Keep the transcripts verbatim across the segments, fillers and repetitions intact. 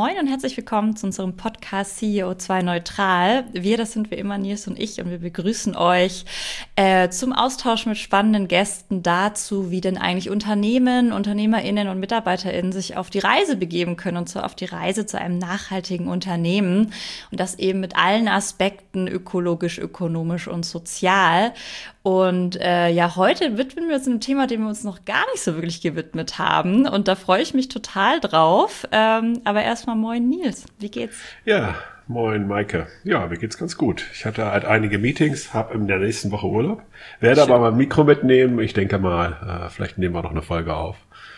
Moin und herzlich willkommen zu unserem Podcast C E O zwei Neutral. Wir, das sind wie immer Nils und ich, und wir begrüßen euch äh, zum Austausch mit spannenden Gästen dazu, wie denn eigentlich Unternehmen, UnternehmerInnen und MitarbeiterInnen sich auf die Reise begeben können, und zwar auf die Reise zu einem nachhaltigen Unternehmen, und das eben mit allen Aspekten ökologisch, ökonomisch und sozial. Und äh, ja, heute widmen wir uns einem Thema, dem wir uns noch gar nicht so wirklich gewidmet haben. Und da freue ich mich total drauf. Ähm, aber erstmal moin Nils, wie geht's? Ja, moin Maike. Ja, mir geht's ganz gut. Ich hatte halt einige Meetings, habe in der nächsten Woche Urlaub. Werde Schön. aber mal ein Mikro mitnehmen. Ich denke mal, äh, vielleicht nehmen wir noch eine Folge auf.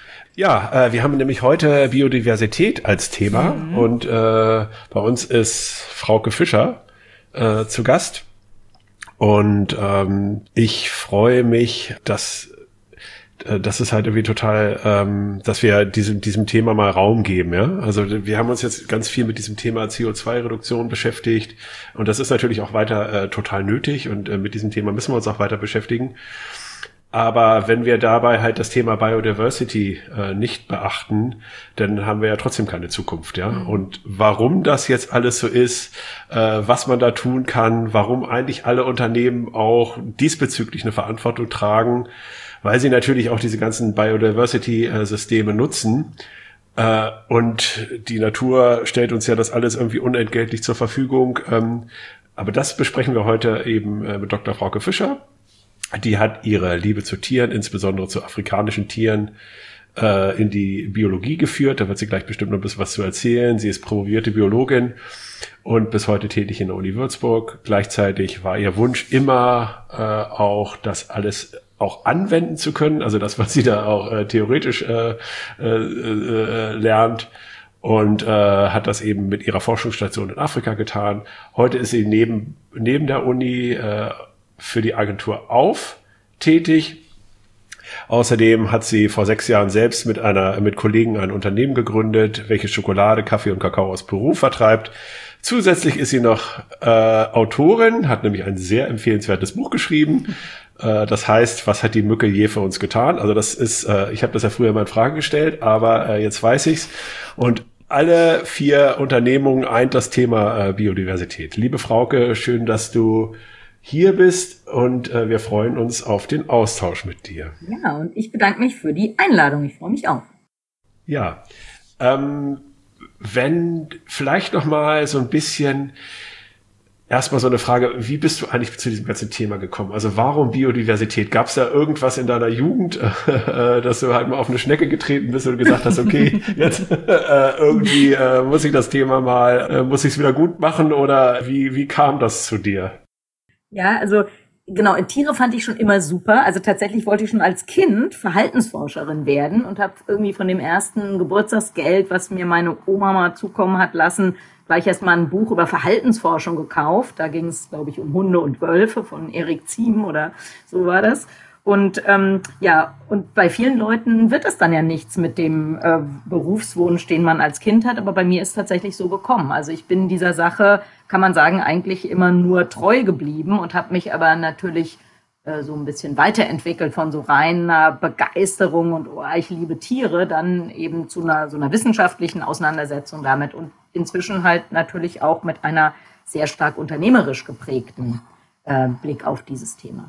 Ja, äh, wir haben nämlich heute Biodiversität als Thema. Mhm. Und äh, bei uns ist Frauke Fischer äh, zu Gast. Und ähm, ich freue mich, dass äh, das ist halt irgendwie total, ähm, dass wir diesem diesem Thema mal Raum geben, ja. Also wir haben uns jetzt ganz viel mit diesem Thema C O zwei Reduktion beschäftigt, und das ist natürlich auch weiter äh, total nötig, und äh, mit diesem Thema müssen wir uns auch weiter beschäftigen. Aber wenn wir dabei halt das Thema Biodiversity äh, nicht beachten, dann haben wir ja trotzdem keine Zukunft, ja. Mhm. Und warum das jetzt alles so ist, äh, was man da tun kann, warum eigentlich alle Unternehmen auch diesbezüglich eine Verantwortung tragen, weil sie natürlich auch diese ganzen Biodiversity-Systeme nutzen. Äh, und die Natur stellt uns ja das alles irgendwie unentgeltlich zur Verfügung. Ähm, aber das besprechen wir heute eben äh, mit Doktor Frauke Fischer. Die hat ihre Liebe zu Tieren, insbesondere zu afrikanischen Tieren, äh, in die Biologie geführt. Da wird sie gleich bestimmt noch ein bisschen was zu erzählen. Sie ist promovierte Biologin und bis heute tätig in der Uni Würzburg. Gleichzeitig war ihr Wunsch immer äh, auch, das alles auch anwenden zu können. Also das, was sie da auch äh, theoretisch äh, äh, äh, lernt. Und äh, hat das eben mit ihrer Forschungsstation in Afrika getan. Heute ist sie neben, neben der Uni äh, für die Agentur auf tätig. Außerdem hat sie vor sechs Jahren selbst mit einer mit Kollegen ein Unternehmen gegründet, welches Schokolade, Kaffee und Kakao aus Peru vertreibt. Zusätzlich ist sie noch äh, Autorin, hat nämlich ein sehr empfehlenswertes Buch geschrieben. Äh, das heißt, was hat die Mücke je für uns getan? Also das ist, äh, ich habe das ja früher mal in Frage gestellt, aber äh, jetzt weiß ich's. Und alle vier Unternehmungen eint das Thema äh, Biodiversität. Liebe Frauke, schön, dass du hier bist, und äh, wir freuen uns auf den Austausch mit dir. Ja, und ich bedanke mich für die Einladung. Ich freue mich auch. Ja, ähm, wenn vielleicht noch mal so ein bisschen erstmal so eine Frage, wie bist du eigentlich zu diesem ganzen Thema gekommen? Also warum Biodiversität? Gab es da irgendwas in deiner Jugend, äh, dass du halt mal auf eine Schnecke getreten bist und gesagt hast, okay, jetzt äh, irgendwie äh, muss ich das Thema mal, äh, muss ich es wieder gut machen, oder wie, wie kam das zu dir? Ja, also genau, Tiere fand ich schon immer super. Also tatsächlich wollte ich schon als Kind Verhaltensforscherin werden und habe irgendwie von dem ersten Geburtstagsgeld, was mir meine Oma mal zukommen hat lassen, gleich erst mal ein Buch über Verhaltensforschung gekauft. Da ging es, glaube ich, um Hunde und Wölfe von Erik Ziem oder so war das. Und ähm, ja, und bei vielen Leuten wird das dann ja nichts mit dem äh, Berufswunsch, den man als Kind hat. Aber bei mir ist tatsächlich so gekommen. Also ich bin dieser Sache, kann man sagen, eigentlich immer nur treu geblieben und habe mich aber natürlich äh, so ein bisschen weiterentwickelt von so reiner Begeisterung und oh, ich liebe Tiere, dann eben zu einer so einer wissenschaftlichen Auseinandersetzung damit und inzwischen halt natürlich auch mit einer sehr stark unternehmerisch geprägten äh, Blick auf dieses Thema.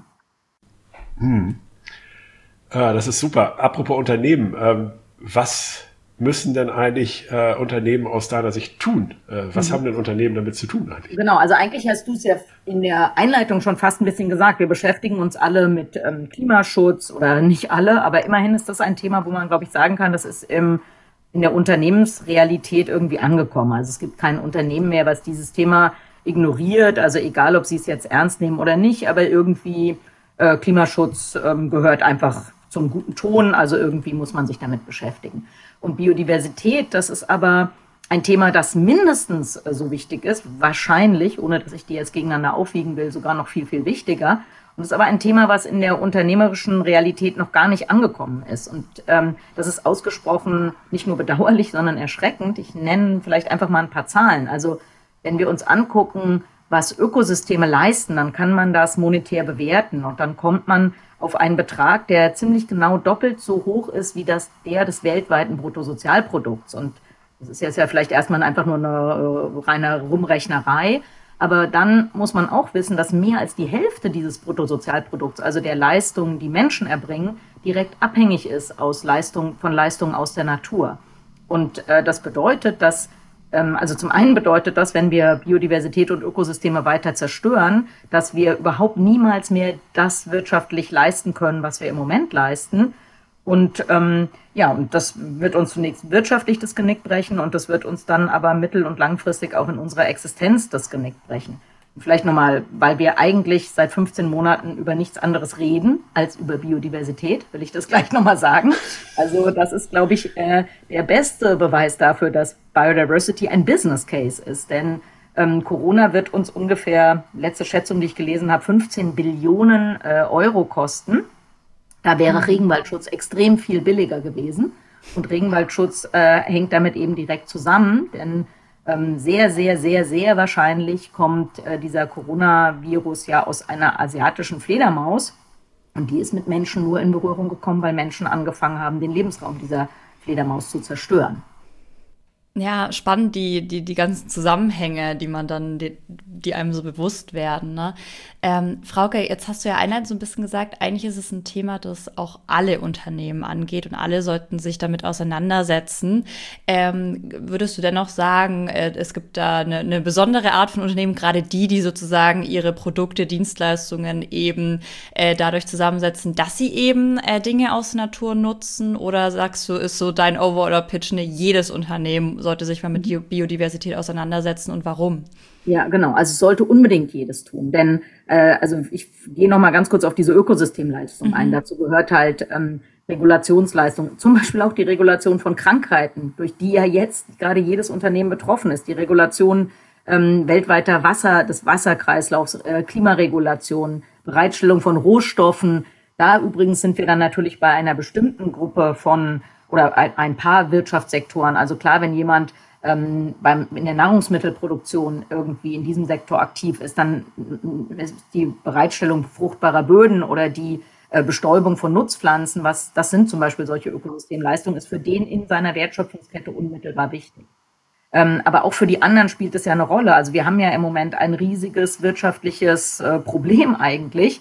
Hm. Ah, das ist super. Apropos Unternehmen, ähm, was müssen denn eigentlich äh, Unternehmen aus deiner Sicht tun? Äh, was mhm. haben denn Unternehmen damit zu tun eigentlich? Genau, also eigentlich hast du es ja in der Einleitung schon fast ein bisschen gesagt. Wir beschäftigen uns alle mit ähm, Klimaschutz, oder nicht alle, aber immerhin ist das ein Thema, wo man, glaube ich, sagen kann, das ist im, in der Unternehmensrealität irgendwie angekommen. Also es gibt kein Unternehmen mehr, was dieses Thema ignoriert. Also egal, ob sie es jetzt ernst nehmen oder nicht, aber irgendwie äh, Klimaschutz ähm, gehört einfach zum guten Ton. Also irgendwie muss man sich damit beschäftigen. Und Biodiversität, das ist aber ein Thema, das mindestens so wichtig ist, wahrscheinlich, ohne dass ich die jetzt gegeneinander aufwiegen will, sogar noch viel, viel wichtiger. Und es ist aber ein Thema, was in der unternehmerischen Realität noch gar nicht angekommen ist. Und ähm, das ist ausgesprochen nicht nur bedauerlich, sondern erschreckend. Ich nenne vielleicht einfach mal ein paar Zahlen. Also wenn wir uns angucken, was Ökosysteme leisten, dann kann man das monetär bewerten. Und dann kommt man auf einen Betrag, der ziemlich genau doppelt so hoch ist wie das der des weltweiten Bruttosozialprodukts. Und Das ist jetzt ja vielleicht erstmal einfach nur eine äh, reine Rumrechnerei. Aber dann muss man auch wissen, dass mehr als die Hälfte dieses Bruttosozialprodukts, also der Leistungen, die Menschen erbringen, direkt abhängig ist aus Leistung, von Leistungen aus der Natur. Und äh, das bedeutet, dass, ähm, also zum einen bedeutet das, wenn wir Biodiversität und Ökosysteme weiter zerstören, dass wir überhaupt niemals mehr das wirtschaftlich leisten können, was wir im Moment leisten. Und ähm, ja, und das wird uns zunächst wirtschaftlich das Genick brechen und das wird uns dann aber mittel- und langfristig auch in unserer Existenz das Genick brechen. Und vielleicht nochmal, weil wir eigentlich seit fünfzehn Monaten über nichts anderes reden als über Biodiversität, will ich das gleich nochmal sagen. Also das ist, glaube ich, äh, der beste Beweis dafür, dass Biodiversity ein Business Case ist. Denn ähm, Corona wird uns ungefähr, letzte Schätzung, die ich gelesen habe, fünfzehn Billionen äh, Euro kosten. Da wäre Regenwaldschutz extrem viel billiger gewesen. Und Regenwaldschutz äh, hängt damit eben direkt zusammen, denn ähm, sehr, sehr, sehr, sehr wahrscheinlich kommt äh, dieser Coronavirus ja aus einer asiatischen Fledermaus. Und die ist mit Menschen nur in Berührung gekommen, weil Menschen angefangen haben, den Lebensraum dieser Fledermaus zu zerstören. Ja, spannend, die, die, die ganzen Zusammenhänge, die man dann, die, die einem so bewusst werden, ne? Ähm, Frauke, jetzt hast du ja einleitend so ein bisschen gesagt, eigentlich ist es ein Thema, das auch alle Unternehmen angeht und alle sollten sich damit auseinandersetzen. Ähm, würdest du dennoch sagen, äh, es gibt da eine, eine besondere Art von Unternehmen, gerade die, die sozusagen ihre Produkte, Dienstleistungen eben äh, dadurch zusammensetzen, dass sie eben äh, Dinge aus der Natur nutzen? Oder sagst du, ist so dein Overall-Pitch, ne, jedes Unternehmen sollte sich mal mit Biodiversität auseinandersetzen und warum? Ja, genau. Also es sollte unbedingt jedes tun, denn äh, also ich gehe noch mal ganz kurz auf diese Ökosystemleistung mhm. ein. Dazu gehört halt ähm, Regulationsleistung, zum Beispiel auch die Regulation von Krankheiten, durch die ja jetzt gerade jedes Unternehmen betroffen ist. Die Regulation ähm, weltweiter Wasser, des Wasserkreislaufs, äh, Klimaregulation, Bereitstellung von Rohstoffen. Da übrigens sind wir dann natürlich bei einer bestimmten Gruppe von oder ein, ein paar Wirtschaftssektoren. Also klar, wenn jemand ähm, beim, in der Nahrungsmittelproduktion irgendwie in diesem Sektor aktiv ist, dann ist die Bereitstellung fruchtbarer Böden oder die äh, Bestäubung von Nutzpflanzen, was, das sind zum Beispiel solche Ökosystemleistungen, ist für den in seiner Wertschöpfungskette unmittelbar wichtig. Ähm, aber auch für die anderen spielt es ja eine Rolle. Also wir haben ja im Moment ein riesiges wirtschaftliches äh, Problem eigentlich.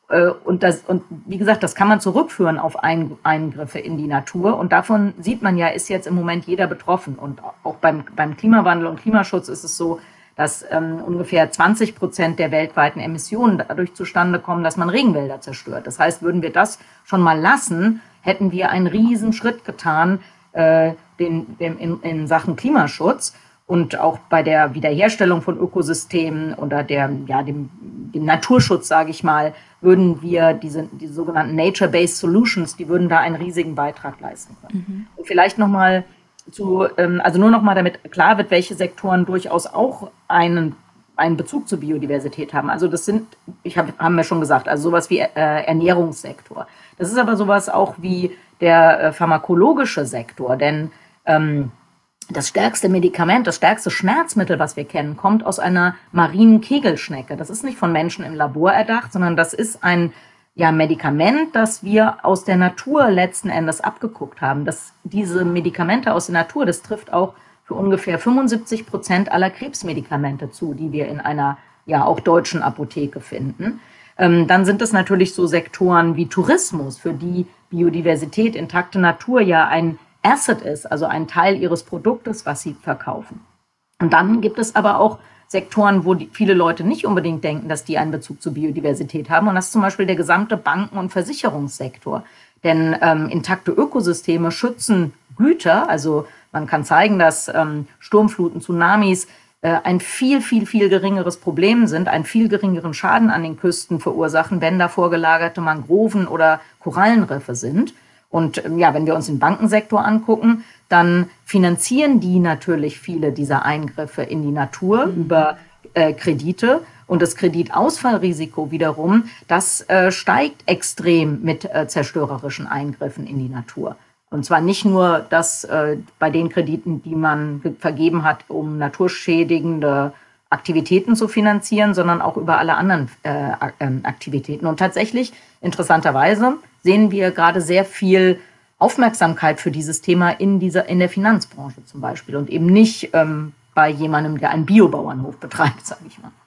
Und das, und wie gesagt, das kann man zurückführen auf Eingriffe in die Natur. Und davon sieht man ja, ist jetzt im Moment jeder betroffen. Und auch beim, beim Klimawandel und Klimaschutz ist es so, dass ähm, ungefähr zwanzig Prozent der weltweiten Emissionen dadurch zustande kommen, dass man Regenwälder zerstört. Das heißt, würden wir das schon mal lassen, hätten wir einen riesen Schritt getan äh, den, den, in, in Sachen Klimaschutz. Und auch bei der Wiederherstellung von Ökosystemen oder der, ja, dem, dem Naturschutz, sage ich mal, würden wir diese, die sogenannten Nature-Based Solutions, die würden da einen riesigen Beitrag leisten können. Mhm. Und vielleicht nochmal zu, ähm, also nur nochmal damit klar wird, welche Sektoren durchaus auch einen, einen Bezug zur Biodiversität haben. Also das sind, ich habe, haben wir schon gesagt, also sowas wie äh, Ernährungssektor. Das ist aber sowas auch wie der äh, pharmakologische Sektor, denn ähm, das stärkste Medikament, das stärkste Schmerzmittel, was wir kennen, kommt aus einer marinen Kegelschnecke. Das ist nicht von Menschen im Labor erdacht, sondern das ist ein ja, Medikament, das wir aus der Natur letzten Endes abgeguckt haben. Das, diese Medikamente aus der Natur, das trifft auch für ungefähr fünfundsiebzig Prozent aller Krebsmedikamente zu, die wir in einer ja auch deutschen Apotheke finden. Ähm, dann sind es natürlich so Sektoren wie Tourismus, für die Biodiversität, intakte Natur ja ein Asset ist, also ein Teil ihres Produktes, was sie verkaufen. Und dann gibt es aber auch Sektoren, wo die, viele Leute nicht unbedingt denken, dass die einen Bezug zur Biodiversität haben. Und das ist zum Beispiel der gesamte Banken- und Versicherungssektor. Denn ähm, intakte Ökosysteme schützen Güter. Also man kann zeigen, dass ähm, Sturmfluten, Tsunamis äh, ein viel, viel, viel geringeres Problem sind, einen viel geringeren Schaden an den Küsten verursachen, wenn da vorgelagerte Mangroven oder Korallenriffe sind. Und ja, wenn wir uns den Bankensektor angucken, dann finanzieren die natürlich viele dieser Eingriffe in die Natur mhm. über äh, Kredite. Und das Kreditausfallrisiko wiederum, das äh, steigt extrem mit äh, zerstörerischen Eingriffen in die Natur. Und zwar nicht nur das äh, bei den Krediten, die man vergeben hat, um naturschädigende Aktivitäten zu finanzieren, sondern auch über alle anderen äh, Aktivitäten. Und tatsächlich, interessanterweise, sehen wir gerade sehr viel Aufmerksamkeit für dieses Thema in dieser, in der Finanzbranche zum Beispiel und eben nicht ähm, bei jemandem, der einen Biobauernhof betreibt, sage ich mal.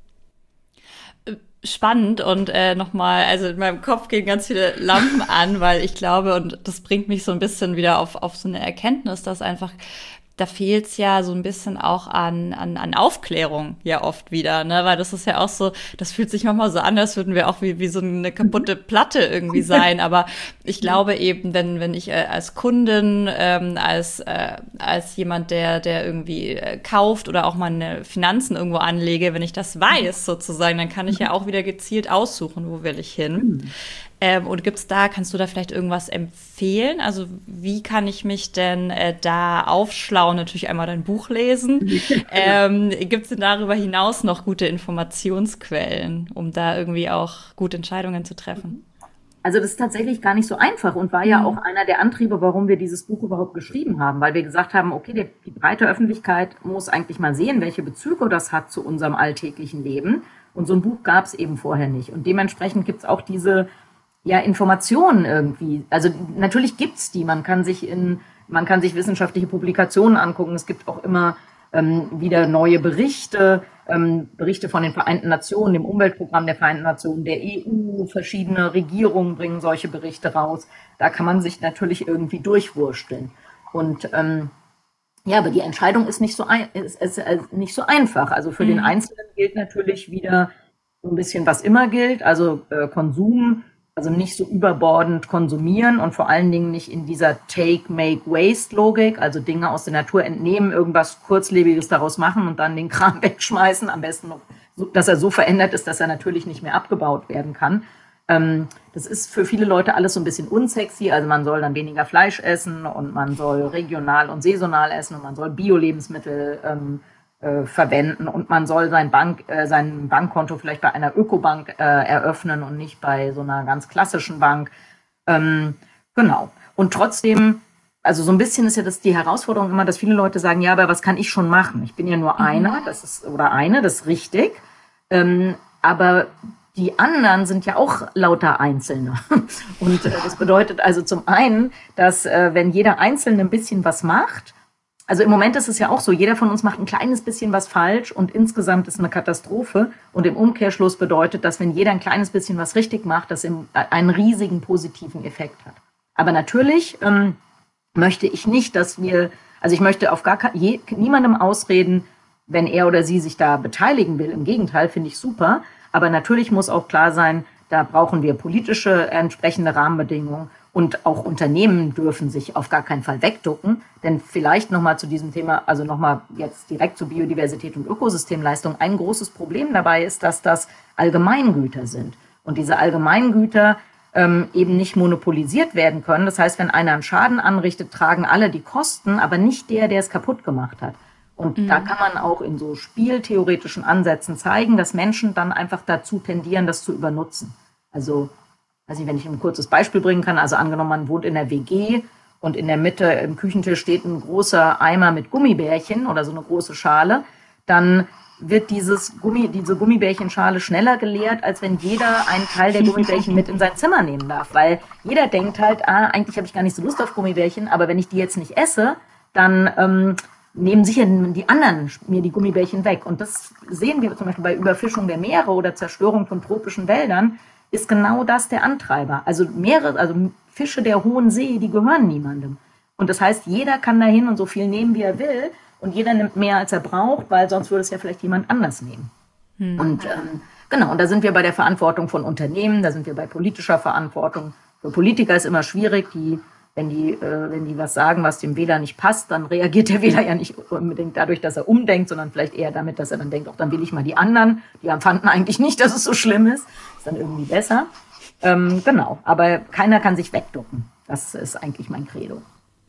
Spannend und äh, nochmal, also in meinem Kopf gehen ganz viele Lampen an, weil ich glaube, und das bringt mich so ein bisschen wieder auf, auf so eine Erkenntnis, dass einfach da fehlt's ja so ein bisschen auch an, an, an Aufklärung ja oft wieder, ne, weil das ist ja auch so, das fühlt sich manchmal so an, als würden wir auch wie, wie so eine kaputte Platte irgendwie sein, aber ich glaube eben, wenn, wenn ich äh, als Kundin, ähm, als, äh, als jemand, der, der irgendwie äh, kauft oder auch meine Finanzen irgendwo anlege, wenn ich das weiß sozusagen, dann kann ich ja auch wieder gezielt aussuchen, wo will ich hin. Ähm, und gibt's da, kannst du da vielleicht irgendwas empfehlen? Also wie kann ich mich denn äh, da aufschlauen? Natürlich einmal dein Buch lesen. ähm, gibt's denn darüber hinaus noch gute Informationsquellen, um da irgendwie auch gute Entscheidungen zu treffen? Also das ist tatsächlich gar nicht so einfach und war ja auch einer der Antriebe, warum wir dieses Buch überhaupt geschrieben haben, weil wir gesagt haben, okay, die, die breite Öffentlichkeit muss eigentlich mal sehen, welche Bezüge das hat zu unserem alltäglichen Leben. Und so ein Buch gab's eben vorher nicht. Und dementsprechend gibt's auch diese ja, Informationen irgendwie. Also natürlich gibt's die. Man kann sich in, man kann sich wissenschaftliche Publikationen angucken. Es gibt auch immer ähm, wieder neue Berichte, ähm, Berichte von den Vereinten Nationen, dem Umweltprogramm der Vereinten Nationen, der E U, verschiedene Regierungen bringen solche Berichte raus. Da kann man sich natürlich irgendwie durchwursteln. Und ähm, ja, aber die Entscheidung ist nicht so ein, ist, ist, ist nicht so einfach. Also für mhm. den Einzelnen gilt natürlich wieder so ein bisschen, was immer gilt, also äh, Konsum. Also nicht so überbordend konsumieren und vor allen Dingen nicht in dieser Take-Make-Waste-Logik, also Dinge aus der Natur entnehmen, irgendwas Kurzlebiges daraus machen und dann den Kram wegschmeißen, am besten noch, so, dass er so verändert ist, dass er natürlich nicht mehr abgebaut werden kann. Ähm, das ist für viele Leute alles so ein bisschen unsexy, also man soll dann weniger Fleisch essen und man soll regional und saisonal essen und man soll Bio-Lebensmittel ähm, Äh, verwenden und man soll sein Bank, äh, sein Bankkonto vielleicht bei einer Ökobank äh, eröffnen und nicht bei so einer ganz klassischen Bank. Ähm, genau. Und trotzdem, also so ein bisschen ist ja das die Herausforderung immer, dass viele Leute sagen, ja, aber was kann ich schon machen? Ich bin ja nur mhm. einer, das ist oder eine, das ist richtig. Ähm, aber die anderen sind ja auch lauter Einzelne. Und äh, das bedeutet also zum einen, dass äh, wenn jeder Einzelne ein bisschen was macht, also im Moment ist es ja auch so, jeder von uns macht ein kleines bisschen was falsch und insgesamt ist eine Katastrophe. Und im Umkehrschluss bedeutet das, wenn jeder ein kleines bisschen was richtig macht, das einen riesigen positiven Effekt hat. Aber natürlich ähm, möchte ich nicht, dass wir, also ich möchte auf gar kein, je, niemandem ausreden, wenn er oder sie sich da beteiligen will. Im Gegenteil, finde ich super. Aber natürlich muss auch klar sein, da brauchen wir politische entsprechende Rahmenbedingungen. Und auch Unternehmen dürfen sich auf gar keinen Fall wegducken. Denn vielleicht nochmal zu diesem Thema, also nochmal jetzt direkt zu Biodiversität und Ökosystemleistung. Ein großes Problem dabei ist, dass das Allgemeingüter sind. Und diese Allgemeingüter ähm, eben nicht monopolisiert werden können. Das heißt, wenn einer einen Schaden anrichtet, tragen alle die Kosten, aber nicht der, der es kaputt gemacht hat. Und mhm. da kann man auch in so spieltheoretischen Ansätzen zeigen, dass Menschen dann einfach dazu tendieren, das zu übernutzen. Also weiß nicht, wenn ich ein kurzes Beispiel bringen kann, also angenommen, man wohnt in der W G und in der Mitte im Küchentisch steht ein großer Eimer mit Gummibärchen oder so eine große Schale, dann wird dieses Gummi, diese Gummibärchenschale schneller geleert, als wenn jeder einen Teil der Gummibärchen mit in sein Zimmer nehmen darf. Weil jeder denkt halt, ah, eigentlich habe ich gar nicht so Lust auf Gummibärchen, aber wenn ich die jetzt nicht esse, dann ähm, nehmen sicher die anderen mir die Gummibärchen weg. Und das sehen wir zum Beispiel bei Überfischung der Meere oder Zerstörung von tropischen Wäldern, ist genau das der Antreiber. Also Meere, also Fische der Hohen See, die gehören niemandem. Und das heißt, jeder kann dahin und so viel nehmen, wie er will. Und jeder nimmt mehr, als er braucht, weil sonst würde es ja vielleicht jemand anders nehmen. Hm. Und ähm, genau, und da sind wir bei der Verantwortung von Unternehmen, da sind wir bei politischer Verantwortung. Für Politiker ist immer schwierig, die, wenn die, äh, wenn die was sagen, was dem Wähler nicht passt, dann reagiert der Wähler ja nicht unbedingt dadurch, dass er umdenkt, sondern vielleicht eher damit, dass er dann denkt, auch dann will ich mal die anderen. Die fanden eigentlich nicht, dass es so schlimm ist. Ist dann irgendwie besser. Ähm, genau, aber keiner kann sich wegducken. Das ist eigentlich mein Credo.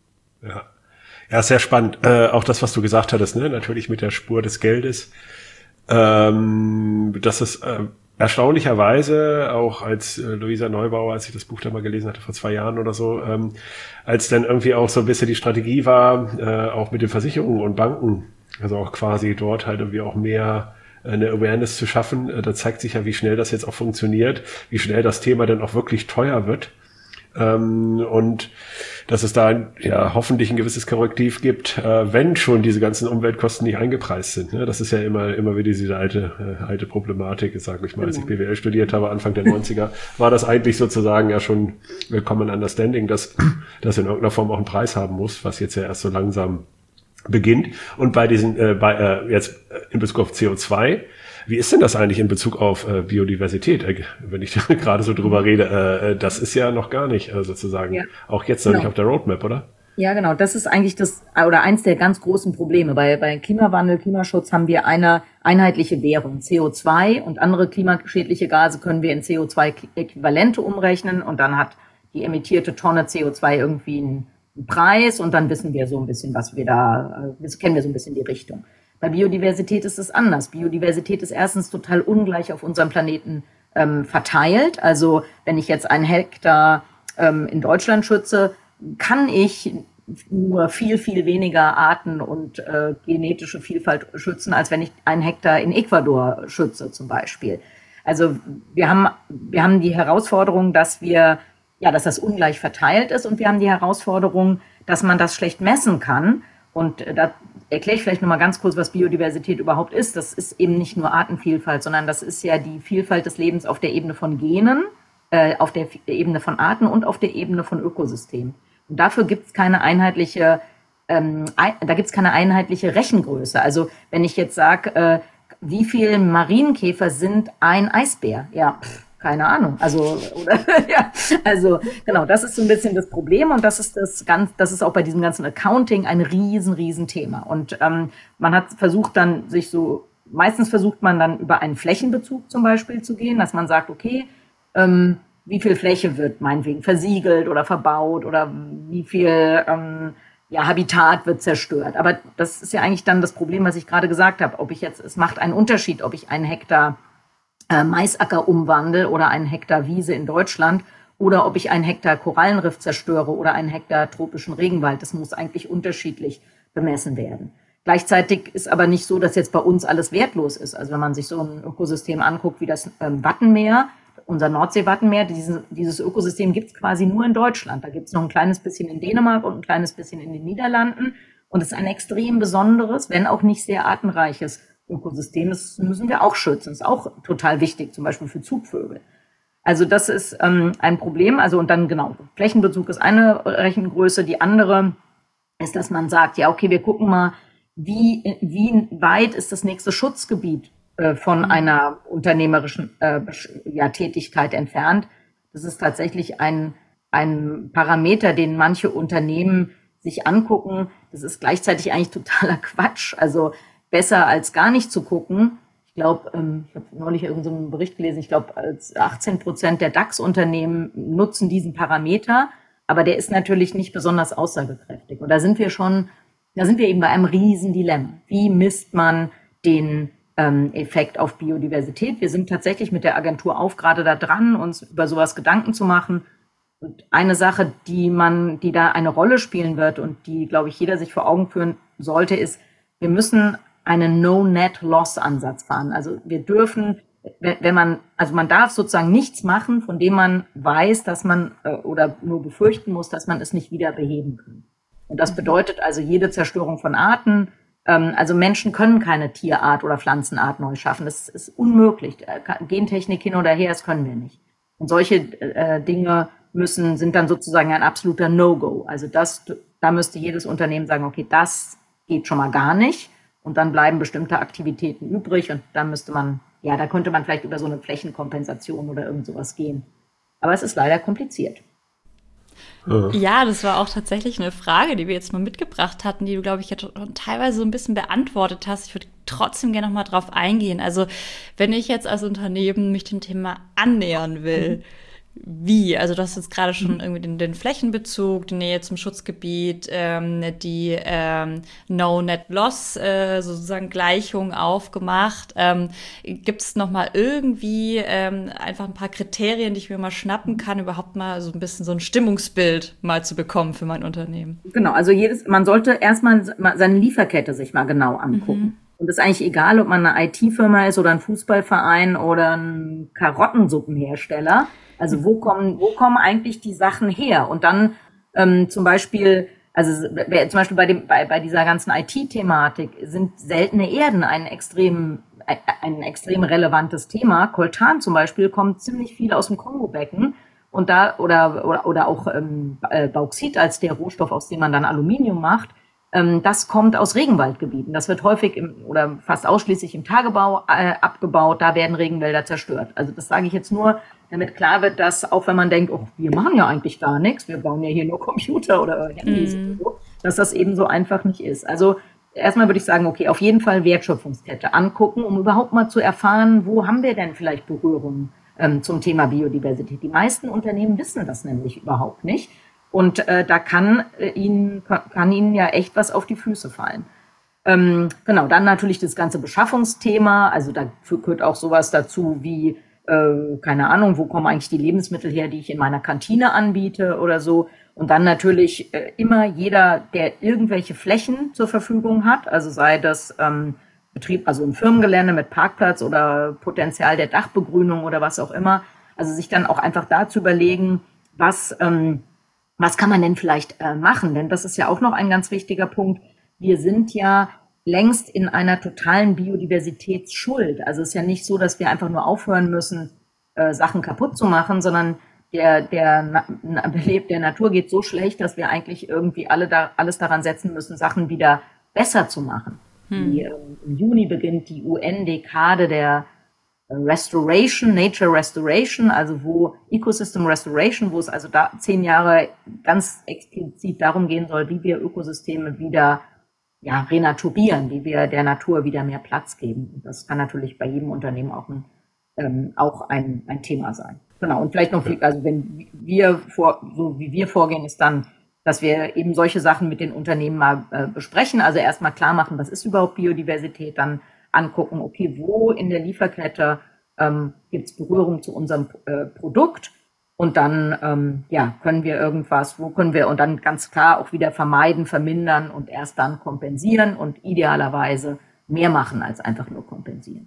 Ja, ja, sehr spannend. Äh, auch das, was du gesagt hattest, ne, natürlich mit der Spur des Geldes. Ähm, das ist äh, erstaunlicherweise auch als äh, Luisa Neubauer, als ich das Buch da mal gelesen hatte vor zwei Jahren oder so, ähm, als dann irgendwie auch so ein bisschen die Strategie war, äh, auch mit den Versicherungen und Banken, also auch quasi dort halt irgendwie auch mehr eine Awareness zu schaffen. Da zeigt sich ja, wie schnell das jetzt auch funktioniert, wie schnell das Thema dann auch wirklich teuer wird. Ähm, und dass es da ja hoffentlich ein gewisses Korrektiv gibt, äh, wenn schon diese ganzen Umweltkosten nicht eingepreist sind. Ne? Das ist ja immer immer wieder diese alte äh, alte Problematik. Sage ich mal, als ich B W L studiert habe, Anfang der neunziger, war das eigentlich sozusagen ja schon Common Understanding, dass das in irgendeiner Form auch einen Preis haben muss, was jetzt ja erst so langsam beginnt. Und bei diesen, äh, bei äh, jetzt in Bezug auf C O zwei, wie ist denn das eigentlich in Bezug auf äh, Biodiversität, äh, wenn ich gerade so drüber rede? Äh, das ist ja noch gar nicht äh, sozusagen, ja. Auch jetzt noch genau. nicht auf der Roadmap, oder? Ja, genau. Das ist eigentlich das oder eins der ganz großen Probleme. Bei, bei Klimawandel, Klimaschutz haben wir eine einheitliche Währung. C O zwei und andere klimaschädliche Gase können wir in C O zwei Äquivalente umrechnen und dann hat die emittierte Tonne C O zwei irgendwie einen Preis und dann wissen wir so ein bisschen, was wir da, äh, kennen wir so ein bisschen die Richtung. Bei Biodiversität ist es anders. Biodiversität ist erstens total ungleich auf unserem Planeten ähm, verteilt. Also wenn ich jetzt einen Hektar ähm, in Deutschland schütze, kann ich nur viel, viel weniger Arten und äh, genetische Vielfalt schützen, als wenn ich einen Hektar in Ecuador schütze zum Beispiel. Also wir haben, wir haben die Herausforderung, dass wir, ja, dass das ungleich verteilt ist und wir haben die Herausforderung, dass man das schlecht messen kann. Und äh, da erkläre ich vielleicht nochmal ganz kurz, was Biodiversität überhaupt ist. Das ist eben nicht nur Artenvielfalt, sondern das ist ja die Vielfalt des Lebens auf der Ebene von Genen, äh, auf der Ebene von Arten und auf der Ebene von Ökosystemen. Und dafür gibt es keine einheitliche, ähm, ein, da gibt es keine einheitliche Rechengröße. Also wenn ich jetzt sage, äh, wie viele Marienkäfer sind ein Eisbär? Ja, pff, keine Ahnung. Also oder ja, also genau, das ist so ein bisschen das Problem und das ist das ganz, das ist auch bei diesem ganzen Accounting ein riesen, riesen Thema. Und ähm, man hat versucht dann sich so, meistens versucht man dann über einen Flächenbezug zum Beispiel zu gehen, dass man sagt, okay, ähm, wie viel Fläche wird meinetwegen versiegelt oder verbaut oder wie viel ähm, ja, Habitat wird zerstört. Aber das ist ja eigentlich dann das Problem, was ich gerade gesagt habe. Ob ich jetzt, es macht einen Unterschied, ob ich einen Hektar äh, Maisacker umwandle oder einen Hektar Wiese in Deutschland oder ob ich einen Hektar Korallenriff zerstöre oder einen Hektar tropischen Regenwald. Das muss eigentlich unterschiedlich bemessen werden. Gleichzeitig ist aber nicht so, dass jetzt bei uns alles wertlos ist. Also wenn man sich so ein Ökosystem anguckt wie das ähm, Wattenmeer, unser Nordseewattenmeer, dieses, dieses Ökosystem gibt es quasi nur in Deutschland. Da gibt es noch ein kleines bisschen in Dänemark und ein kleines bisschen in den Niederlanden. Und es ist ein extrem besonderes, wenn auch nicht sehr artenreiches Ökosystem. Das müssen wir auch schützen. Das ist auch total wichtig, zum Beispiel für Zugvögel. Also das ist ähm, ein Problem. Also und dann genau, Flächenbezug ist eine Rechengröße. Die andere ist, dass man sagt, ja okay, wir gucken mal, wie, wie weit ist das nächste Schutzgebiet von einer unternehmerischen äh, ja, Tätigkeit entfernt. Das ist tatsächlich ein, ein Parameter, den manche Unternehmen sich angucken. Das ist gleichzeitig eigentlich totaler Quatsch. Also besser als gar nicht zu gucken. Ich glaube, ähm, ich habe neulich irgendeinen Bericht gelesen, ich glaube, achtzehn Prozent der DAX-Unternehmen nutzen diesen Parameter, aber der ist natürlich nicht besonders aussagekräftig. Und da sind wir schon, da sind wir eben bei einem riesen Dilemma. Wie misst man den Effekt auf Biodiversität. Wir sind tatsächlich mit der Agentur auf gerade da dran, uns über sowas Gedanken zu machen. Und eine Sache, die man, die da eine Rolle spielen wird und die, glaube ich, jeder sich vor Augen führen sollte, ist, wir müssen einen No-Net-Loss-Ansatz fahren. Also wir dürfen, wenn man, also man darf sozusagen nichts machen, von dem man weiß, dass man oder nur befürchten muss, dass man es nicht wieder beheben kann. Und das bedeutet also jede Zerstörung von Arten. Also Menschen können keine Tierart oder Pflanzenart neu schaffen. Das ist unmöglich. Gentechnik hin oder her, das können wir nicht. Und solche äh, Dinge müssen, sind dann sozusagen ein absoluter No-Go. Also das, da müsste jedes Unternehmen sagen, okay, das geht schon mal gar nicht. Und dann bleiben bestimmte Aktivitäten übrig. Und da müsste man, ja, da könnte man vielleicht über so eine Flächenkompensation oder irgend sowas gehen. Aber es ist leider kompliziert. Ja, das war auch tatsächlich eine Frage, die wir jetzt mal mitgebracht hatten, die du, glaube ich, jetzt teilweise so ein bisschen beantwortet hast. Ich würde trotzdem gerne noch mal drauf eingehen. Also, wenn ich jetzt als Unternehmen mich dem Thema annähern will, mhm. wie? Also, du hast jetzt gerade schon irgendwie den, den Flächenbezug, die Nähe zum Schutzgebiet, ähm, die ähm, No-Net-Loss äh, sozusagen Gleichung aufgemacht. Ähm, Gibt es noch mal irgendwie ähm, einfach ein paar Kriterien, die ich mir mal schnappen kann, überhaupt mal so ein bisschen so ein Stimmungsbild mal zu bekommen für mein Unternehmen? Genau, also jedes, man sollte erstmal seine Lieferkette sich mal genau angucken. Mhm. Und es ist eigentlich egal, ob man eine I T-Firma ist oder ein Fußballverein oder ein Karottensuppenhersteller. Also wo kommen, wo kommen eigentlich die Sachen her? Und dann ähm, zum Beispiel, also zum Beispiel bei dem, bei, bei dieser ganzen I T-Thematik sind seltene Erden ein extrem, ein extrem relevantes Thema. Coltan zum Beispiel kommt ziemlich viel aus dem Kongo-Becken und da oder oder oder auch ähm, Bauxit als der Rohstoff, aus dem man dann Aluminium macht. Ähm, das kommt aus Regenwaldgebieten. Das wird häufig im, oder fast ausschließlich im Tagebau äh, abgebaut. Da werden Regenwälder zerstört. Also das sage ich jetzt nur, damit klar wird, dass auch wenn man denkt, oh, wir machen ja eigentlich gar nichts, wir bauen ja hier nur Computer oder Handys mm. oder so, dass das eben so einfach nicht ist. Also erstmal würde ich sagen, okay, auf jeden Fall Wertschöpfungskette angucken, um überhaupt mal zu erfahren, wo haben wir denn vielleicht Berührungen ähm, zum Thema Biodiversität. Die meisten Unternehmen wissen das nämlich überhaupt nicht. Und äh, da kann, äh, ihnen, kann ihnen ja echt was auf die Füße fallen. Ähm, genau, dann natürlich das ganze Beschaffungsthema. Also da gehört auch sowas dazu wie, äh, keine Ahnung, wo kommen eigentlich die Lebensmittel her, die ich in meiner Kantine anbiete oder so. Und dann natürlich äh, immer jeder, der irgendwelche Flächen zur Verfügung hat, also sei das ähm, Betrieb, also ein Firmengelände mit Parkplatz oder Potenzial der Dachbegrünung oder was auch immer. Also sich dann auch einfach da zu überlegen, was... Ähm, Was kann man denn vielleicht äh, machen? Denn das ist ja auch noch ein ganz wichtiger Punkt. Wir sind ja längst in einer totalen Biodiversitätsschuld. Also es ist ja nicht so, dass wir einfach nur aufhören müssen, äh, Sachen kaputt zu machen, sondern der, der Na- Beleb der Natur geht so schlecht, dass wir eigentlich irgendwie alle da, alles daran setzen müssen, Sachen wieder besser zu machen. Hm. Die, ähm, im Juni beginnt die U N-Dekade der Restoration, Nature Restoration, also wo Ecosystem Restoration, wo es also da zehn Jahre ganz explizit darum gehen soll, wie wir Ökosysteme wieder ja, renaturieren, wie wir der Natur wieder mehr Platz geben. Und das kann natürlich bei jedem Unternehmen auch ein, ähm, auch ein, ein Thema sein. Genau. Und vielleicht noch, also wenn wir vor, so wie wir vorgehen, ist dann, dass wir eben solche Sachen mit den Unternehmen mal äh, besprechen. Also erstmal klar machen, was ist überhaupt Biodiversität, dann angucken, okay, wo in der Lieferkette ähm, gibt es Berührung zu unserem äh, Produkt und dann ähm, ja können wir irgendwas, wo können wir und dann ganz klar auch wieder vermeiden, vermindern und erst dann kompensieren und idealerweise mehr machen als einfach nur kompensieren.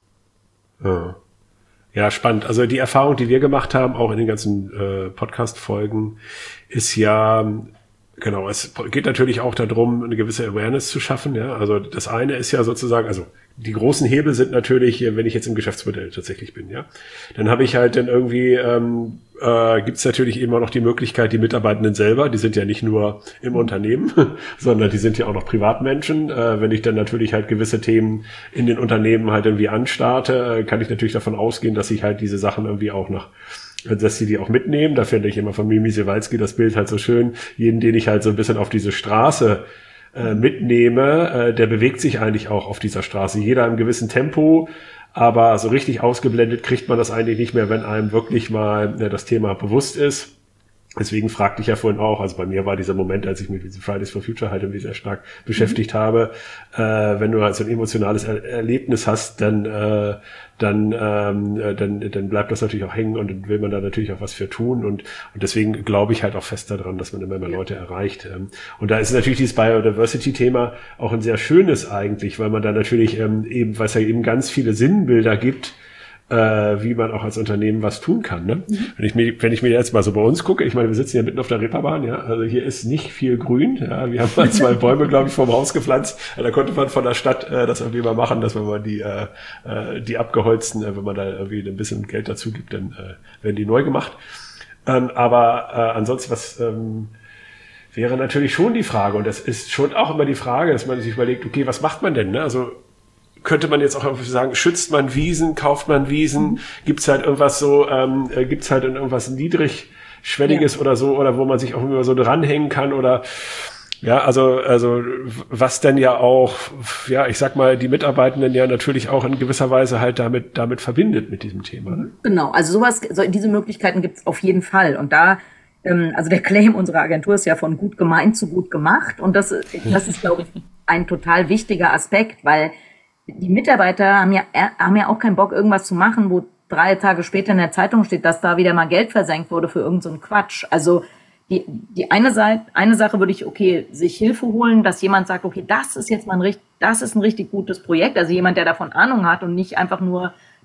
Ja, ja spannend. Also die Erfahrung, die wir gemacht haben, auch in den ganzen äh, Podcast-Folgen, ist ja genau, es geht natürlich auch darum, eine gewisse Awareness zu schaffen. Ja, also das eine ist ja sozusagen, also die großen Hebel sind natürlich, wenn ich jetzt im Geschäftsmodell tatsächlich bin, ja, dann habe ich halt dann irgendwie, ähm, äh, gibt es natürlich immer noch die Möglichkeit, die Mitarbeitenden selber, die sind ja nicht nur im Unternehmen, sondern die sind ja auch noch Privatmenschen. Äh, wenn ich dann natürlich halt gewisse Themen in den Unternehmen halt irgendwie anstarte, äh, kann ich natürlich davon ausgehen, dass ich halt diese Sachen irgendwie auch noch dass sie die auch mitnehmen. Da finde ich immer von Mimi Sewalski das Bild halt so schön. Jeden, den ich halt so ein bisschen auf diese Straße äh, mitnehme, äh, der bewegt sich eigentlich auch auf dieser Straße. Jeder im gewissen Tempo, aber so richtig ausgeblendet kriegt man das eigentlich nicht mehr, wenn einem wirklich mal äh, das Thema bewusst ist. Deswegen fragte ich ja vorhin auch, also bei mir war dieser Moment, als ich mich mit Fridays for Future halt irgendwie sehr stark beschäftigt mhm. habe, äh, wenn du halt so ein emotionales er- Erlebnis hast, dann, äh, dann, ähm, dann, dann bleibt das natürlich auch hängen und dann will man da natürlich auch was für tun und, und deswegen glaube ich halt auch fest daran, dass man immer mehr Leute erreicht. Und da ist natürlich dieses Biodiversity-Thema auch ein sehr schönes eigentlich, weil man da natürlich ähm, eben, weil es ja eben ganz viele Sinnbilder gibt, Äh, wie man auch als Unternehmen was tun kann. Ne? Mhm. Wenn ich mir, wenn ich mir jetzt mal so bei uns gucke, ich meine, wir sitzen ja mitten auf der Reeperbahn, ja, also hier ist nicht viel Grün. Ja, wir haben mal zwei Bäume, glaube ich, vorm Haus gepflanzt. Ja, da konnte man von der Stadt äh, das irgendwie mal machen, dass wenn man die äh, äh, die abgeholzten, äh, wenn man da irgendwie ein bisschen Geld dazu gibt, dann äh, werden die neu gemacht. Ähm, aber äh, ansonsten was ähm, wäre natürlich schon die Frage und das ist schon auch immer die Frage, dass man sich überlegt, okay, was macht man denn? Ne? Also könnte man jetzt auch irgendwie sagen, schützt man Wiesen, kauft man Wiesen, mhm. gibt's halt irgendwas so, ähm, gibt's halt irgendwas niedrigschwelliges ja. oder so, oder wo man sich auch immer so dranhängen kann oder ja, also also was denn ja auch, ja, ich sag mal, die Mitarbeitenden ja natürlich auch in gewisser Weise halt damit damit verbindet mit diesem Thema. Ne? Genau, also sowas, so, diese Möglichkeiten gibt's auf jeden Fall und da ähm, also der Claim unserer Agentur ist ja von gut gemeint zu gut gemacht und das das ist, glaube ich, ein total wichtiger Aspekt, weil die Mitarbeiter haben ja, haben ja auch keinen Bock, irgendwas zu machen, wo drei Tage später in der Zeitung steht, dass da wieder mal Geld versenkt wurde für irgend so einen Quatsch. Also die, die eine Seite, eine Sache würde ich, okay, sich Hilfe holen, dass jemand sagt, okay, das ist jetzt mal ein richtig, das ist ein richtig gutes Projekt. Also jemand, der davon Ahnung hat und nicht einfach nur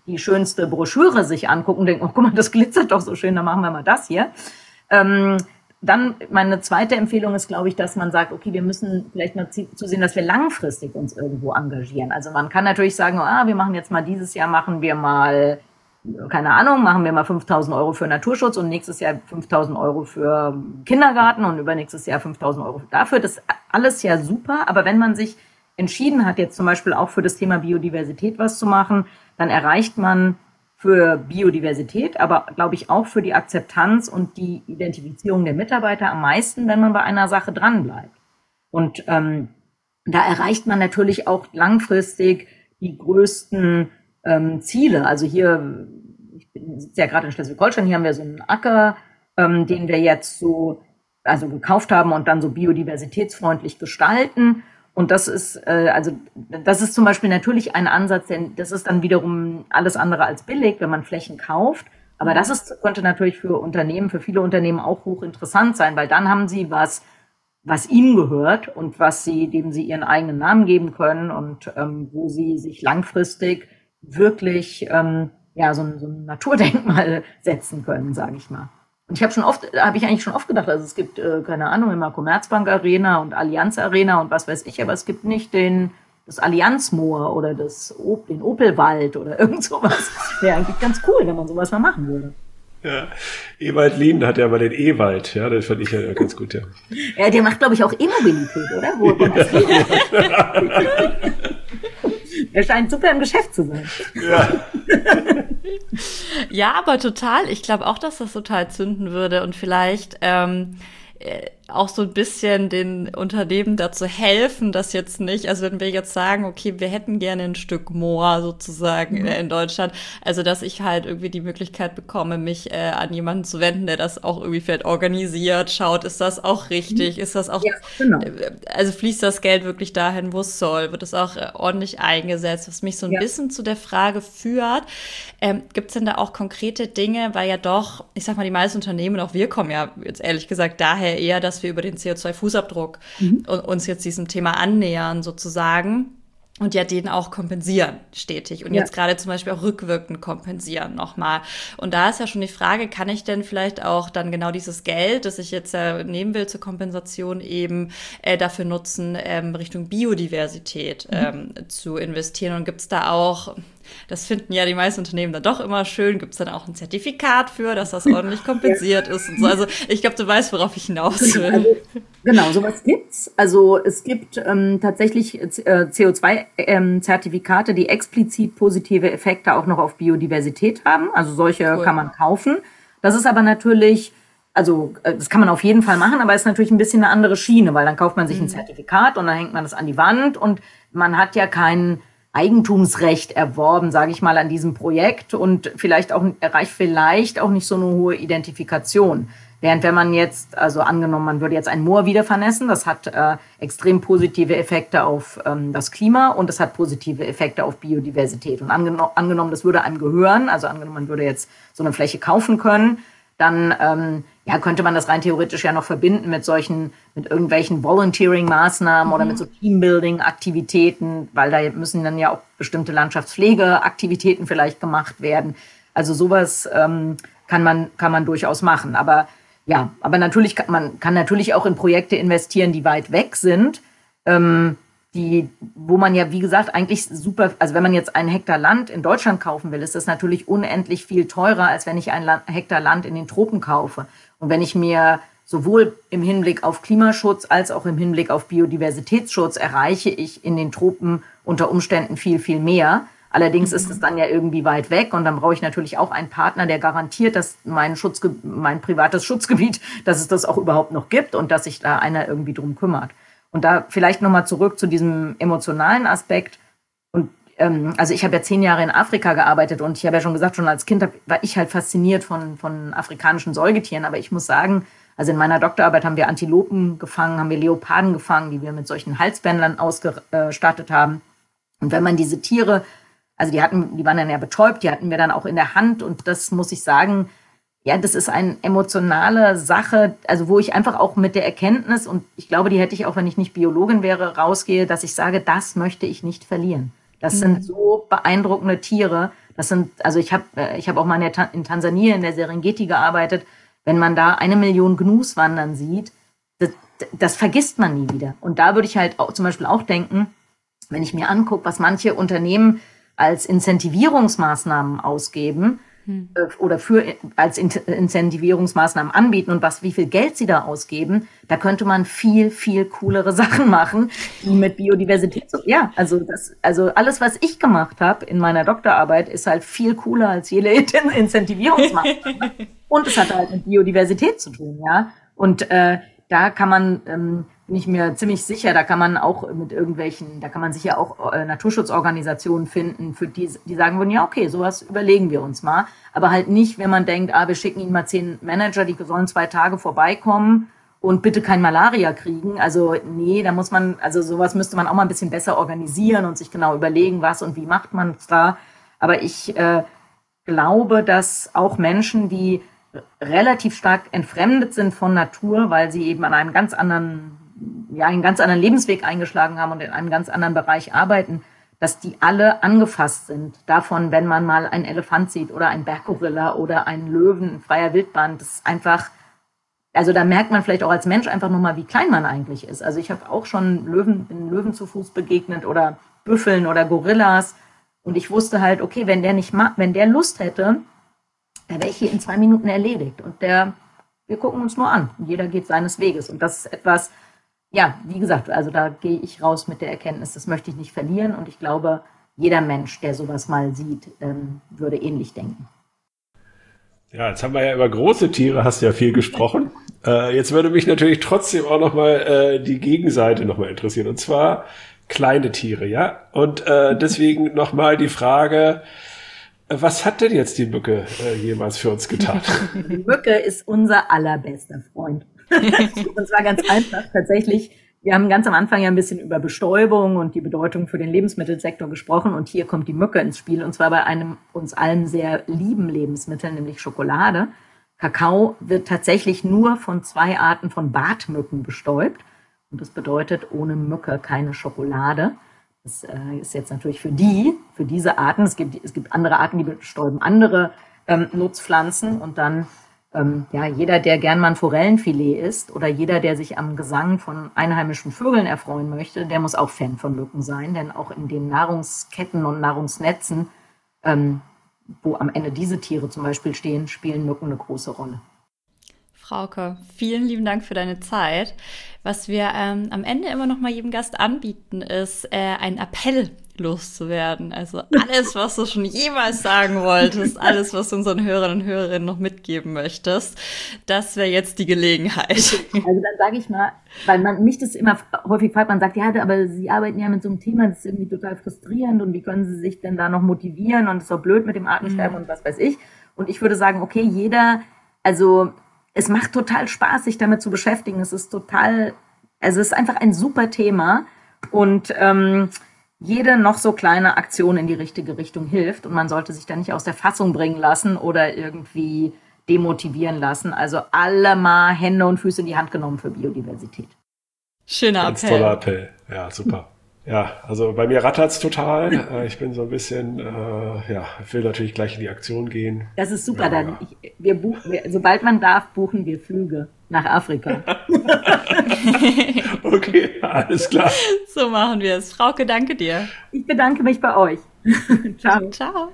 die schönste Broschüre sich angucken und denken, oh, guck mal, das glitzert doch so schön, dann machen wir mal das hier. Ähm, dann meine zweite Empfehlung ist, glaube ich, dass man sagt, okay, wir müssen vielleicht mal zusehen, dass wir langfristig uns irgendwo engagieren. Also man kann natürlich sagen, ah, wir machen jetzt mal dieses Jahr, machen wir mal, keine Ahnung, machen wir mal fünftausend Euro für Naturschutz und nächstes Jahr fünftausend Euro für Kindergarten und übernächstes Jahr fünftausend Euro dafür. Das ist alles ja super, aber wenn man sich entschieden hat, jetzt zum Beispiel auch für das Thema Biodiversität was zu machen, dann erreicht man für Biodiversität, aber glaube ich auch für die Akzeptanz und die Identifizierung der Mitarbeiter am meisten, wenn man bei einer Sache dranbleibt. Und ähm, da erreicht man natürlich auch langfristig die größten ähm, Ziele. Also hier, ich bin sitze ja gerade in Schleswig-Holstein, hier haben wir so einen Acker, ähm, den wir jetzt so also gekauft haben und dann so biodiversitätsfreundlich gestalten. Und das ist, äh, also, das ist zum Beispiel natürlich ein Ansatz, denn das ist dann wiederum alles andere als billig, wenn man Flächen kauft. Aber das ist, könnte natürlich für Unternehmen, für viele Unternehmen auch hochinteressant sein, weil dann haben sie was, was ihnen gehört und was sie, dem sie ihren eigenen Namen geben können und ähm, wo sie sich langfristig wirklich, ähm, ja, so ein, so ein Naturdenkmal setzen können, sage ich mal. Und ich habe schon oft, habe ich eigentlich schon oft gedacht, also es gibt, äh, keine Ahnung, immer Commerzbank Arena und Allianz Arena und was weiß ich, aber es gibt nicht den, das Allianzmoor oder das, den Opelwald oder irgend sowas. Wäre eigentlich ganz cool, wenn man sowas mal machen würde. Ja, Ewald Lien hat ja aber den E-Wald, ja, das fand ich ja ganz gut, ja. Ja, der macht, glaube ich, auch E-Mobilität, oder? Wo ja. Er scheint super im Geschäft zu sein. Ja. Ja, aber total. Ich glaube auch, dass das total zünden würde und vielleicht ähm, äh, auch so ein bisschen den Unternehmen dazu helfen, dass jetzt nicht, also wenn wir jetzt sagen, okay, wir hätten gerne ein Stück Moor sozusagen mhm. äh, in Deutschland, also dass ich halt irgendwie die Möglichkeit bekomme, mich äh, an jemanden zu wenden, der das auch irgendwie vielleicht organisiert, schaut, ist das auch richtig, mhm. ist das auch, ja, genau. äh, also fließt das Geld wirklich dahin, wo es soll, wird es auch äh, ordentlich eingesetzt, was mich so ein ja. bisschen zu der Frage führt, ähm, gibt es denn da auch konkrete Dinge, weil ja doch, ich sag mal, die meisten Unternehmen, auch wir kommen ja jetzt ehrlich gesagt daher eher, dass wir über den C O zwei Fußabdruck mhm. uns jetzt diesem Thema annähern sozusagen und ja den auch kompensieren stetig und ja. jetzt gerade zum Beispiel auch rückwirkend kompensieren nochmal. Und da ist ja schon die Frage, kann ich denn vielleicht auch dann genau dieses Geld, das ich jetzt äh, nehmen will zur Kompensation eben äh, dafür nutzen, ähm, Richtung Biodiversität ähm, mhm. zu investieren und gibt es da auch, das finden ja die meisten Unternehmen dann doch immer schön. Gibt es dann auch ein Zertifikat für, dass das ordentlich kompensiert ja. ist und so. Also ich glaube, du weißt, worauf ich hinaus will. Also, genau, sowas gibt's. Also es gibt ähm, tatsächlich äh, C O zwei Zertifikate, die explizit positive Effekte auch noch auf Biodiversität haben. Also solche cool. kann man kaufen. Das ist aber natürlich, also das kann man auf jeden Fall machen, aber ist natürlich ein bisschen eine andere Schiene, weil dann kauft man sich mhm. ein Zertifikat und dann hängt man das an die Wand und man hat ja keinen Eigentumsrecht erworben, sage ich mal, an diesem Projekt und vielleicht auch erreicht vielleicht auch nicht so eine hohe Identifikation. Während wenn man jetzt, also angenommen, man würde jetzt ein Moor wieder vernässen, das hat äh, extrem positive Effekte auf ähm, das Klima und es hat positive Effekte auf Biodiversität. Und angeno- angenommen, das würde einem gehören, also angenommen, man würde jetzt so eine Fläche kaufen können, dann ähm, ja, könnte man das rein theoretisch ja noch verbinden mit solchen, mit irgendwelchen Volunteering-Maßnahmen mhm. oder mit so Teambuilding-Aktivitäten, weil da müssen dann ja auch bestimmte Landschaftspflegeaktivitäten vielleicht gemacht werden. Also sowas ähm, kann man, kann man durchaus machen. Aber ja, aber natürlich kann man kann natürlich auch in Projekte investieren, die weit weg sind, ähm, die, wo man ja, wie gesagt, eigentlich super, also wenn man jetzt einen Hektar Land in Deutschland kaufen will, ist das natürlich unendlich viel teurer, als wenn ich einen Hektar Land in den Tropen kaufe. Und wenn ich mir sowohl im Hinblick auf Klimaschutz als auch im Hinblick auf Biodiversitätsschutz erreiche ich in den Tropen unter Umständen viel, viel mehr. Allerdings ist es dann ja irgendwie weit weg und dann brauche ich natürlich auch einen Partner, der garantiert, dass mein Schutzge- mein privates Schutzgebiet, dass es das auch überhaupt noch gibt und dass sich da einer irgendwie drum kümmert. Und da vielleicht nochmal zurück zu diesem emotionalen Aspekt. Und ähm, also ich habe ja zehn Jahre in Afrika gearbeitet und ich habe ja schon gesagt, schon als Kind hab, war ich halt fasziniert von, von afrikanischen Säugetieren. Aber ich muss sagen, also in meiner Doktorarbeit haben wir Antilopen gefangen, haben wir Leoparden gefangen, die wir mit solchen Halsbändern ausgestattet haben. Und wenn man diese Tiere, also die hatten, die waren dann ja betäubt, die hatten wir dann auch in der Hand und das muss ich sagen, ja, das ist eine emotionale Sache, also wo ich einfach auch mit der Erkenntnis, und ich glaube, die hätte ich auch, wenn ich nicht Biologin wäre, rausgehe, dass ich sage, das möchte ich nicht verlieren. Das mhm. sind so beeindruckende Tiere, Das sind, also ich habe ich hab auch mal in, der Ta- in Tansania in der Serengeti gearbeitet. Wenn man da eine Million Gnus wandern sieht, das, das vergisst man nie wieder. Und da würde ich halt auch, zum Beispiel auch denken, wenn ich mir angucke, was manche Unternehmen als Incentivierungsmaßnahmen ausgeben, hm. äh, oder für als In- Incentivierungsmaßnahmen anbieten und was wie viel Geld sie da ausgeben, da könnte man viel viel coolere Sachen machen, die mit Biodiversität so, ja, also das also alles, was ich gemacht habe in meiner Doktorarbeit, ist halt viel cooler als jede In- Incentivierungsmaßnahme. Und es hat halt mit Biodiversität zu tun, ja. Und äh, da kann man, ähm, bin ich mir ziemlich sicher, da kann man auch mit irgendwelchen, da kann man sicher auch äh, Naturschutzorganisationen finden, für die, die sagen würden, ja, okay, sowas überlegen wir uns mal. Aber halt nicht, wenn man denkt, ah, wir schicken ihnen mal zehn Manager, die sollen zwei Tage vorbeikommen und bitte kein Malaria kriegen. Also nee, da muss man, also sowas müsste man auch mal ein bisschen besser organisieren und sich genau überlegen, was und wie macht man es da. Aber ich äh, glaube, dass auch Menschen, die relativ stark entfremdet sind von Natur, weil sie eben an einem ganz anderen, ja, einen ganz anderen Lebensweg eingeschlagen haben und in einem ganz anderen Bereich arbeiten, dass die alle angefasst sind davon, wenn man mal einen Elefant sieht oder einen Berggorilla oder einen Löwen in freier Wildbahn. Das ist einfach, also da merkt man vielleicht auch als Mensch einfach nochmal, wie klein man eigentlich ist. Also ich habe auch schon Löwen, bin Löwen zu Fuß begegnet oder Büffeln oder Gorillas und ich wusste halt, okay, wenn der nicht ma- wenn der Lust hätte, da wäre ich hier in zwei Minuten erledigt. Und der, wir gucken uns nur an. Und jeder geht seines Weges. Und das ist etwas, ja, wie gesagt, also da gehe ich raus mit der Erkenntnis, das möchte ich nicht verlieren. Und ich glaube, jeder Mensch, der sowas mal sieht, ähm, würde ähnlich denken. Ja, jetzt haben wir ja über große Tiere, hast du ja viel gesprochen. äh, jetzt würde mich natürlich trotzdem auch nochmal äh, die Gegenseite nochmal interessieren. Und zwar kleine Tiere, ja? Und äh, deswegen nochmal die Frage, was hat denn jetzt die Mücke äh, jemals für uns getan? Die Mücke ist unser allerbester Freund. Und zwar ganz einfach. Tatsächlich, wir haben ganz am Anfang ja ein bisschen über Bestäubung und die Bedeutung für den Lebensmittelsektor gesprochen. Und hier kommt die Mücke ins Spiel. Und zwar bei einem uns allen sehr lieben Lebensmittel, nämlich Schokolade. Kakao wird tatsächlich nur von zwei Arten von Bartmücken bestäubt. Und das bedeutet ohne Mücke keine Schokolade. Das äh, ist jetzt natürlich für die, für diese Arten, es gibt, es gibt andere Arten, die bestäuben andere ähm, Nutzpflanzen und dann, ähm, ja, jeder, der gern mal ein Forellenfilet isst oder jeder, der sich am Gesang von einheimischen Vögeln erfreuen möchte, der muss auch Fan von Mücken sein, denn auch in den Nahrungsketten und Nahrungsnetzen, ähm, wo am Ende diese Tiere zum Beispiel stehen, spielen Mücken eine große Rolle. Frauke, vielen lieben Dank für deine Zeit. Was wir ähm, am Ende immer noch mal jedem Gast anbieten, ist äh, einen Appell loszuwerden. Also alles, was du schon jemals sagen wolltest, alles, was du unseren Hörern und Hörerinnen noch mitgeben möchtest, das wäre jetzt die Gelegenheit. Also dann sage ich mal, weil man mich das immer häufig fragt, man sagt, ja, aber Sie arbeiten ja mit so einem Thema, das ist irgendwie total frustrierend und wie können Sie sich denn da noch motivieren und es ist doch blöd mit dem Artensterben mhm. und was weiß ich. Und ich würde sagen, okay, jeder, also es macht total Spaß, sich damit zu beschäftigen. Es ist total, also es ist einfach ein super Thema und ähm, jede noch so kleine Aktion in die richtige Richtung hilft und man sollte sich da nicht aus der Fassung bringen lassen oder irgendwie demotivieren lassen. Also alle mal Hände und Füße in die Hand genommen für Biodiversität. Schöner Ganz Appell. toller Appell. Ja, super. Ja, also bei mir rattert's total. Ich bin so ein bisschen, äh, ja, will natürlich gleich in die Aktion gehen. Das ist super. Ja, Dann ja. ich, wir buchen, wir, sobald man darf, buchen wir Flüge nach Afrika. Okay, alles klar. So machen wir es. Frauke, danke dir. Ich bedanke mich bei euch. Ciao. Ciao.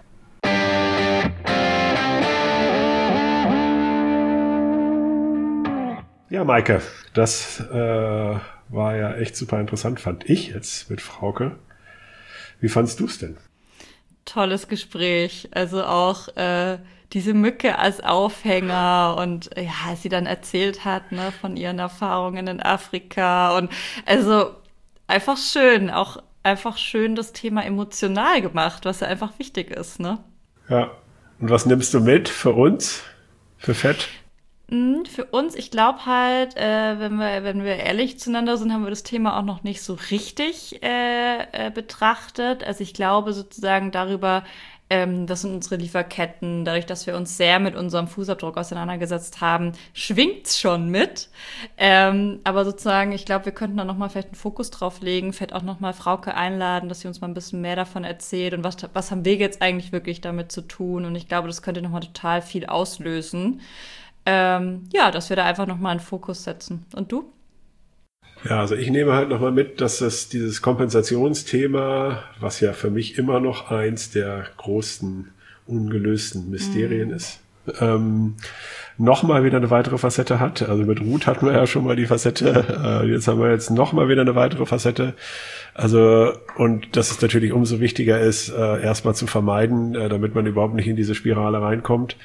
Ja, Maike, das äh, war ja echt super interessant, fand ich jetzt mit Frauke. Wie fandst du es denn? Tolles Gespräch. Also auch äh, diese Mücke als Aufhänger und ja, als sie dann erzählt hat, ne, von ihren Erfahrungen in Afrika und also einfach schön, auch einfach schön das Thema emotional gemacht, was ja einfach wichtig ist, ne? Ja. Und was nimmst du mit für uns, für Fett? Für uns, ich glaube halt, äh, wenn wir, wenn wir ehrlich zueinander sind, haben wir das Thema auch noch nicht so richtig äh, äh, betrachtet. Also ich glaube sozusagen darüber, Ähm, das sind unsere Lieferketten. Dadurch, dass wir uns sehr mit unserem Fußabdruck auseinandergesetzt haben, schwingt's schon mit. Ähm, aber sozusagen, ich glaube, wir könnten da nochmal vielleicht einen Fokus drauf legen, vielleicht auch nochmal Frauke einladen, dass sie uns mal ein bisschen mehr davon erzählt und was, was haben wir jetzt eigentlich wirklich damit zu tun. Und ich glaube, das könnte nochmal total viel auslösen. Ähm, ja, dass wir da einfach nochmal einen Fokus setzen. Und du? Ja, also ich nehme halt nochmal mit, dass das dieses Kompensationsthema, was ja für mich immer noch eins der großen ungelösten Mysterien mm. ist, ähm, nochmal wieder eine weitere Facette hat. Also mit Ruth hatten wir ja schon mal die Facette, äh, jetzt haben wir jetzt nochmal wieder eine weitere Facette. Also, und dass es natürlich umso wichtiger ist, äh, erstmal zu vermeiden, äh, damit man überhaupt nicht in diese Spirale reinkommt.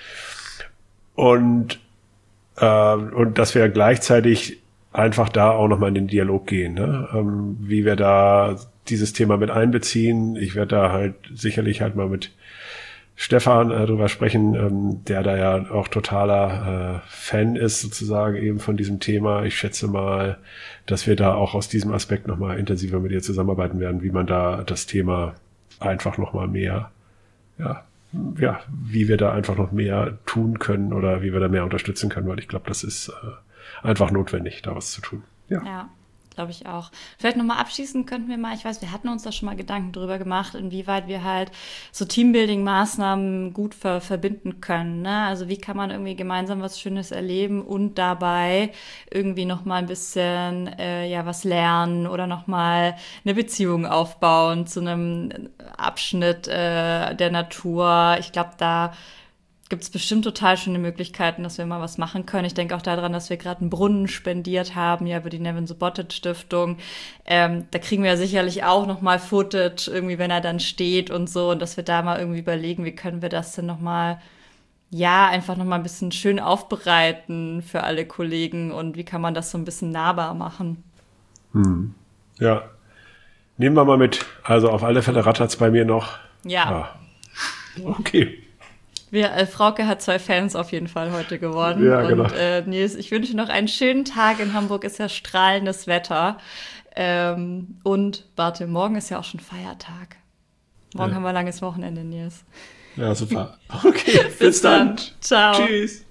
Und äh, und dass wir gleichzeitig einfach da auch nochmal in den Dialog gehen, ne? ähm, wie wir da dieses Thema mit einbeziehen. Ich werde da halt sicherlich halt mal mit Stefan äh, drüber sprechen, ähm, der da ja auch totaler äh, Fan ist sozusagen eben von diesem Thema. Ich schätze mal, dass wir da auch aus diesem Aspekt nochmal intensiver mit ihr zusammenarbeiten werden, wie man da das Thema einfach nochmal mehr, ja, ja, wie wir da einfach noch mehr tun können oder wie wir da mehr unterstützen können, weil ich glaube, das ist äh, einfach notwendig, da was zu tun. Ja. Ja, glaube ich auch. Vielleicht nochmal abschließend könnten wir mal, ich weiß, wir hatten uns da schon mal Gedanken drüber gemacht, inwieweit wir halt so Teambuilding-Maßnahmen gut ver- verbinden können, ne? Also wie kann man irgendwie gemeinsam was Schönes erleben und dabei irgendwie nochmal ein bisschen, äh, ja, was lernen oder nochmal eine Beziehung aufbauen zu einem Abschnitt äh, der Natur. Ich glaube, da gibt es bestimmt total schöne Möglichkeiten, dass wir mal was machen können. Ich denke auch daran, dass wir gerade einen Brunnen spendiert haben, ja, über die Nevin Subotic Stiftung. Ähm, da kriegen wir ja sicherlich auch noch mal Footage, irgendwie, wenn er dann steht und so. Und dass wir da mal irgendwie überlegen, wie können wir das denn noch mal, ja, einfach noch mal ein bisschen schön aufbereiten für alle Kollegen und wie kann man das so ein bisschen nahbar machen. Hm. Ja, nehmen wir mal mit. Also auf alle Fälle rattert's bei mir noch. Ja. ja. Okay. Wir, äh, Frauke hat zwei Fans auf jeden Fall heute gewonnen. Ja, genau. Und äh, Nils, ich wünsche noch einen schönen Tag. In Hamburg ist ja strahlendes Wetter. Ähm, und warte, morgen ist ja auch schon Feiertag. Morgen ja. haben wir langes Wochenende, Nils. Ja, super. Okay, bis, bis dann. dann. Ciao. Tschüss.